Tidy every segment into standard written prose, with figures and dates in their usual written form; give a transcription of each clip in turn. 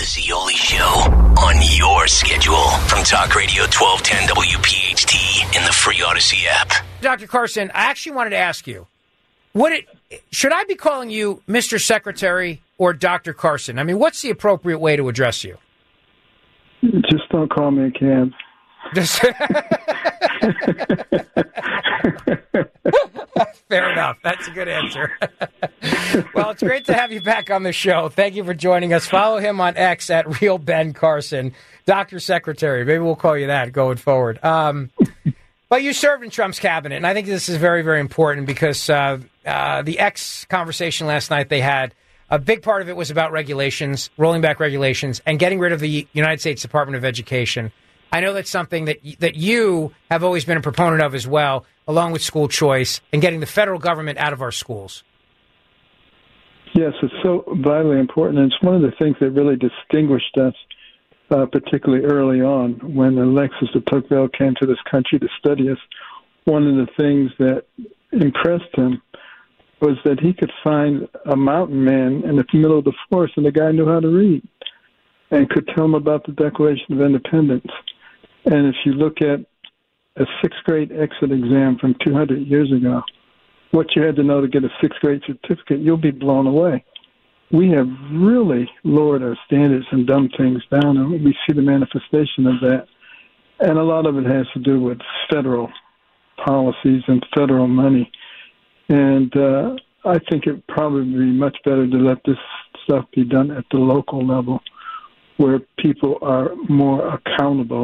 Racioli Show on your schedule from Talk Radio 1210 WPHT in the free Odyssey app. Dr. Carson, I actually wanted to ask you, should I be calling you Mr. Secretary or Dr. Carson? I mean, what's the appropriate way to address you? Just don't call me a cab. Fair enough. That's a good answer. Well, it's great to have you back on the show. Thank you for joining us. Follow him on X at Real Ben Carson, Dr. Secretary. Maybe we'll call you that going forward. But you served in Trump's cabinet, and I think this is very, very important because the X conversation last night they had, a big part of it was about regulations, rolling back regulations, and getting rid of the United States Department of Education. I know that's something that you have always been a proponent of as well, along with school choice and getting the federal government out of our schools. Yes, it's so vitally important. And it's one of the things that really distinguished us, particularly early on, when Alexis de Tocqueville came to this country to study us. One of the things that impressed him was that he could find a mountain man in the middle of the forest, and the guy knew how to read and could tell him about the Declaration of Independence. And if you look at a sixth-grade exit exam from 200 years ago, what you had to know to get a sixth-grade certificate, you'll be blown away. We have really lowered our standards and dumbed things down, and we see the manifestation of that. And a lot of it has to do with federal policies and federal money. And I think it would probably be much better to let this stuff be done at the local level where people are more accountable.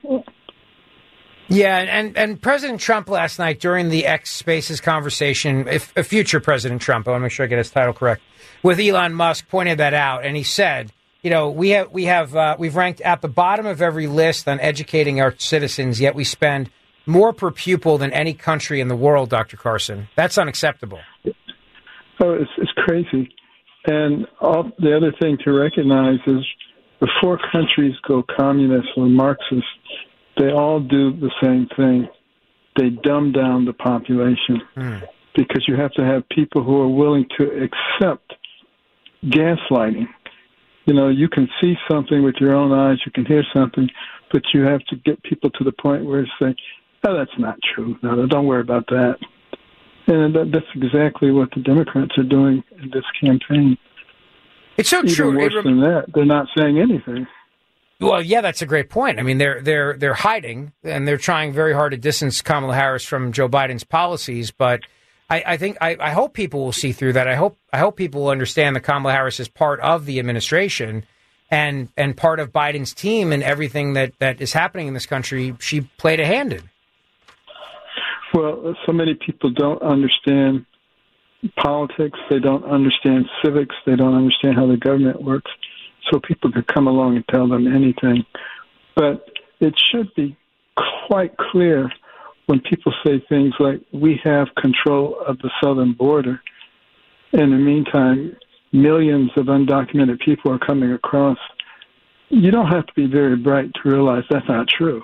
Yeah, and President Trump last night during the X Spaces conversation, a future President Trump, I want to make sure I get his title correct, with Elon Musk, pointed that out, and he said, you know, we've ranked at the bottom of every list on educating our citizens, yet we spend more per pupil than any country in the world, Dr. Carson. That's unacceptable. Oh, it's crazy. And the other thing to recognize is before countries go communist or Marxist, they all do the same thing. They dumb down the population because you have to have people who are willing to accept gaslighting. You know, you can see something with your own eyes, you can hear something, but you have to get people to the point where they say, oh, that's not true. No, don't worry about that. And that's exactly what the Democrats are doing in this campaign. It's so true. Even worse than that, they're not saying anything. Well, yeah, that's a great point. I mean, they're hiding, and they're trying very hard to distance Kamala Harris from Joe Biden's policies. But I hope people will see through that. I hope people will understand that Kamala Harris is part of the administration and part of Biden's team, and everything that is happening in this country, she played a hand in. Well, so many people don't understand politics. They don't understand civics. They don't understand how the government works. So people could come along and tell them anything. But it should be quite clear when people say things like, we have control of the southern border. In the meantime, millions of undocumented people are coming across. You don't have to be very bright to realize that's not true.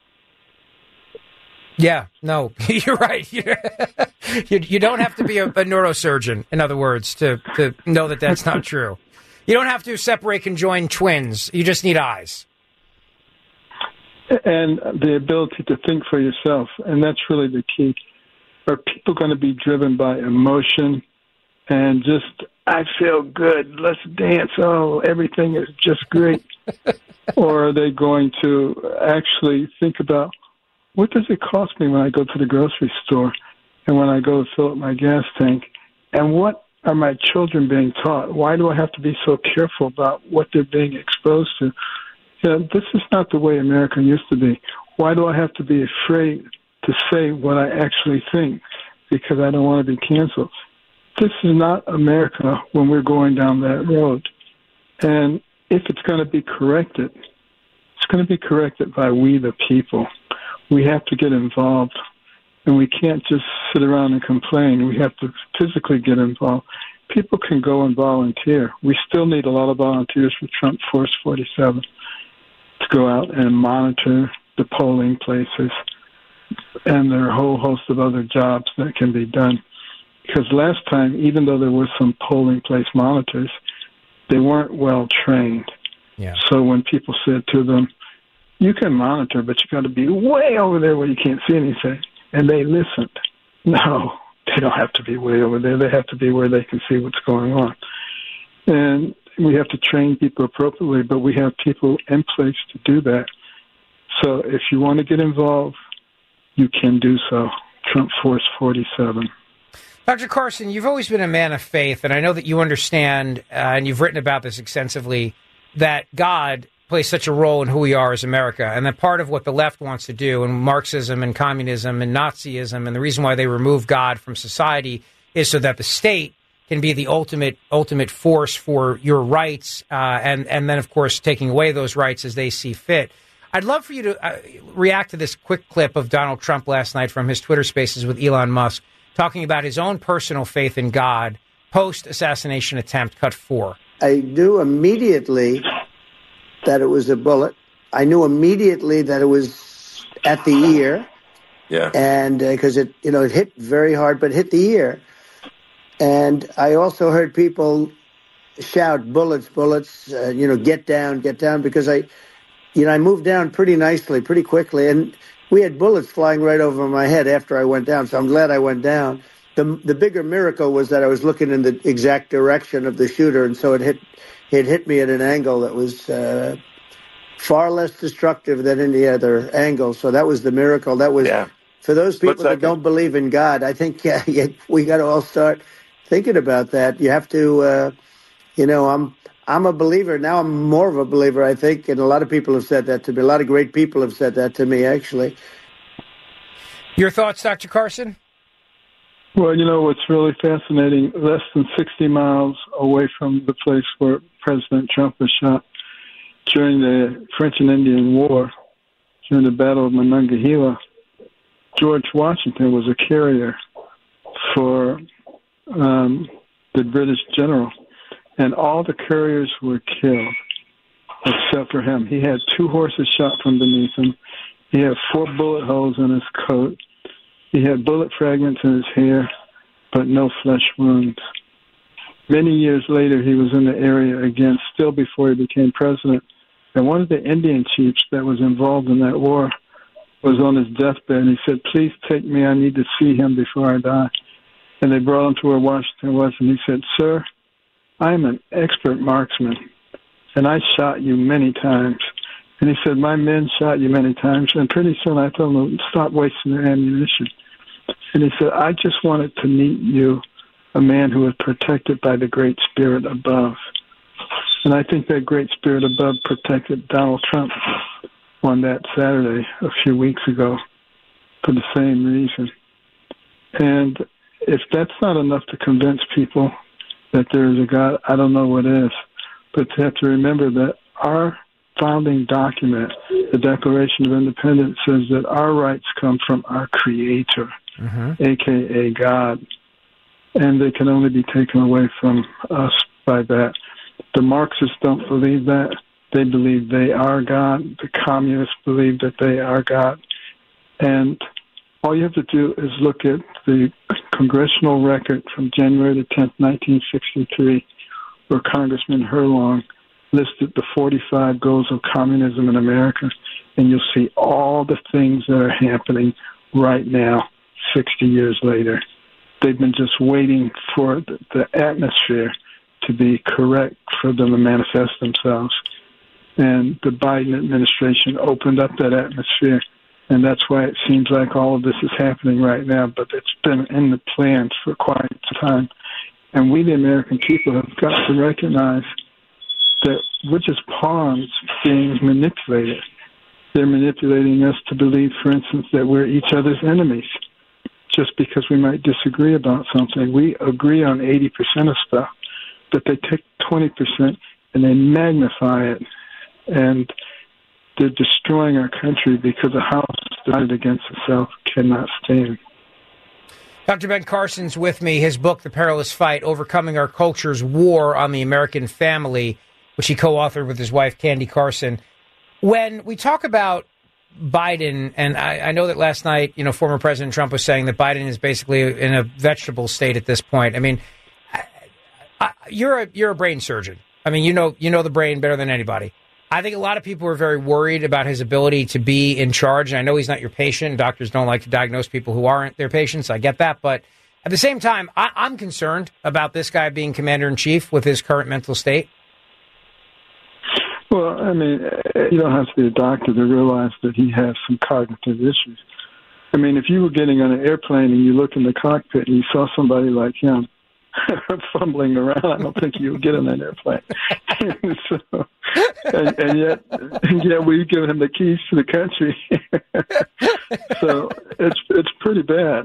Yeah, no, you're right. You don't have to be a neurosurgeon, in other words, to know that that's not true. You don't have to separate conjoined twins. You just need eyes. And the ability to think for yourself. And that's really the key. Are people going to be driven by emotion and just, I feel good, let's dance, oh, everything is just great? Or are they going to actually think about, what does it cost me when I go to the grocery store and when I go to fill up my gas tank? And what are my children being taught? Why do I have to be so careful about what they're being exposed to? You know, this is not the way America used to be. Why do I have to be afraid to say what I actually think because I don't want to be canceled? This is not America when we're going down that road. And if it's going to be corrected, it's going to be corrected by we the people. We have to get involved, and we can't just sit around and complain. We have to physically get involved. People can go and volunteer. We still need a lot of volunteers for Trump Force 47 to go out and monitor the polling places, and there are a whole host of other jobs that can be done. Because last time, even though there were some polling place monitors, they weren't well trained. Yeah. So when people said to them, you can monitor, but you got to be way over there where you can't see anything, and they listened. No, they don't have to be way over there. They have to be where they can see what's going on. And we have to train people appropriately, but we have people in place to do that. So if you want to get involved, you can do so. Trump Force 47. Dr. Carson, you've always been a man of faith, and I know that you understand, and you've written about this extensively, that God plays such a role in who we are as America, and that part of what the left wants to do, and Marxism and communism and Nazism, and the reason why they remove God from society is so that the state can be the ultimate force for your rights, and then, of course, taking away those rights as they see fit. I'd love for you to react to this quick clip of Donald Trump last night from his Twitter Spaces with Elon Musk, talking about his own personal faith in God, post-assassination attempt, cut 4. I knew immediately that it was a bullet. I knew immediately that it was at the ear. Yeah. And because it hit very hard, but hit the ear. And I also heard people shout, bullets, bullets, get down, because I moved down pretty nicely, pretty quickly. And we had bullets flying right over my head after I went down, so I'm glad I went down. The bigger miracle was that I was looking in the exact direction of the shooter, and so it hit me at an angle that was far less destructive than any other angle. So that was the miracle. That was for those people that don't believe in God. I think we got to all start thinking about that. You have to, I'm a believer now. I'm more of a believer, I think, and a lot of people have said that to me. A lot of great people have said that to me, actually. Your thoughts, Dr. Carson? Well, what's really fascinating, less than 60 miles away from the place where President Trump was shot during the French and Indian War, during the Battle of Monongahela, George Washington was a carrier for the British general, and all the couriers were killed except for him. He had 2 horses shot from beneath him. He had 4 bullet holes in his coat. He had bullet fragments in his hair, but no flesh wounds. Many years later, he was in the area again, still before he became president. And one of the Indian chiefs that was involved in that war was on his deathbed, and he said, please take me. I need to see him before I die. And they brought him to where Washington was, and he said, sir, I'm an expert marksman, and I shot you many times. And he said, my men shot you many times. And pretty soon I told him, stop wasting their ammunition. And he said, I just wanted to meet you, a man who was protected by the Great Spirit above. And I think that Great Spirit above protected Donald Trump on that Saturday a few weeks ago for the same reason. And if that's not enough to convince people that there is a God, I don't know what is. But you have to remember that our founding document, the Declaration of Independence, says that our rights come from our Creator, a.k.a. God, and they can only be taken away from us by that. The Marxists don't believe that. They believe they are God. The communists believe that they are God. And all you have to do is look at the congressional record from January the 10th, 1963, where Congressman Herlong listed the 45 goals of communism in America, and you'll see all the things that are happening right now, 60 years later. They've been just waiting for the atmosphere to be correct for them to manifest themselves. And the Biden administration opened up that atmosphere, and that's why it seems like all of this is happening right now, but it's been in the plans for quite some time. And we, the American people, have got to recognize that we're just pawns being manipulated. They're manipulating us to believe, for instance, that we're each other's enemies just because we might disagree about something. We agree on 80% of stuff, but they take 20% and they magnify it, and they're destroying our country because a house divided against itself cannot stand. Dr. Ben Carson's with me. His book, The Perilous Fight, Overcoming Our Culture's War on the American Family, which he co-authored with his wife, Candy Carson. When we talk about Biden, and I know that last night, former President Trump was saying that Biden is basically in a vegetable state at this point. I mean, you're a brain surgeon. I mean, you know the brain better than anybody. I think a lot of people are very worried about his ability to be in charge. And I know he's not your patient. Doctors don't like to diagnose people who aren't their patients. I get that. But at the same time, I'm concerned about this guy being commander-in-chief with his current mental state. Well, I mean, you don't have to be a doctor to realize that he has some cognitive issues. I mean, if you were getting on an airplane and you look in the cockpit and you saw somebody like him fumbling around, I don't think you would get on that airplane. So, and yet we've given him the keys to the country. So it's pretty bad.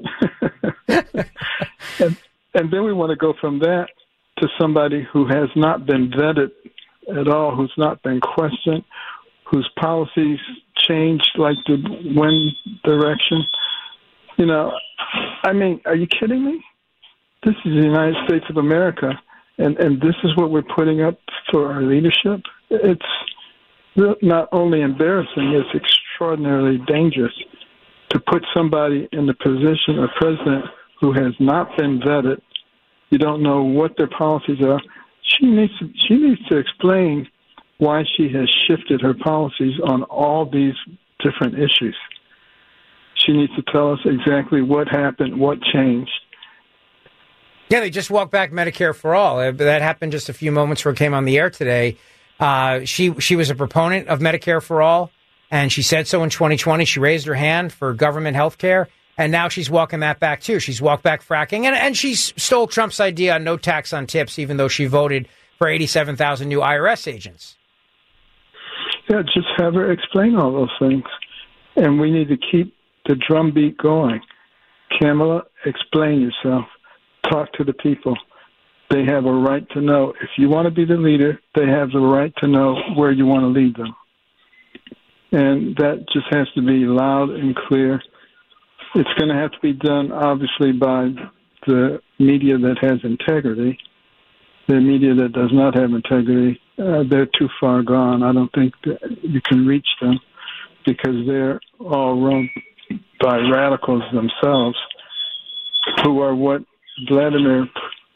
And then we want to go from that to somebody who has not been vetted at all, who's not been questioned, whose policies changed like the wind direction. You know, I mean, are you kidding me? This is the United States of America, and this is what we're putting up for our leadership? It's not only embarrassing, it's extraordinarily dangerous to put somebody in the position of president who has not been vetted. You don't know what their policies are. She needs to explain why she has shifted her policies on all these different issues. She needs to tell us exactly what happened, what changed. Yeah, they just walked back Medicare for all. That happened just a few moments before it came on the air today. She was a proponent of Medicare for all, and she said so in 2020. She raised her hand for government health care, and now she's walking that back, too. She's walked back fracking, and she stole Trump's idea on no tax on tips, even though she voted for 87,000 new IRS agents. Yeah, just have her explain all those things, and we need to keep the drumbeat going. Kamala, explain yourself. Talk to the people. They have a right to know. If you want to be the leader, they have the right to know where you want to lead them. And that just has to be loud and clear. It's going to have to be done, obviously, by the media that has integrity. The media that does not have integrity, they're too far gone. I don't think that you can reach them because they're all run by radicals themselves who are what Vladimir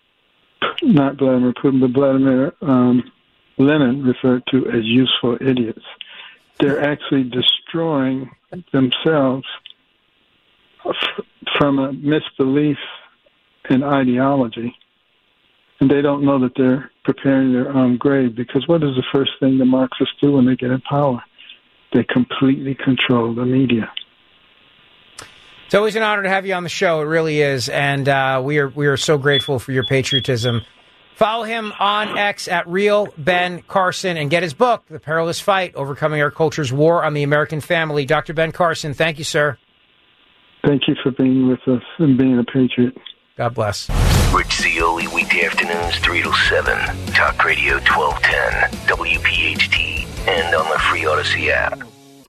Lenin referred to as useful idiots. They're actually destroying themselves from a misbelief in ideology. And they don't know that they're preparing their own grave, because what is the first thing the Marxists do when they get in power? They completely control the media. It's always an honor to have you on the show. It really is. And we are so grateful for your patriotism. Follow him on X at Real Ben Carson and get his book, The Perilous Fight, Overcoming Our Culture's War on the American Family. Dr. Ben Carson, thank you, sir. Thank you for being with us and being a patriot. God bless. Rich Zeoli, weekday afternoons 3 to 7. Talk Radio 1210, WPHT, and on the free Odyssey app.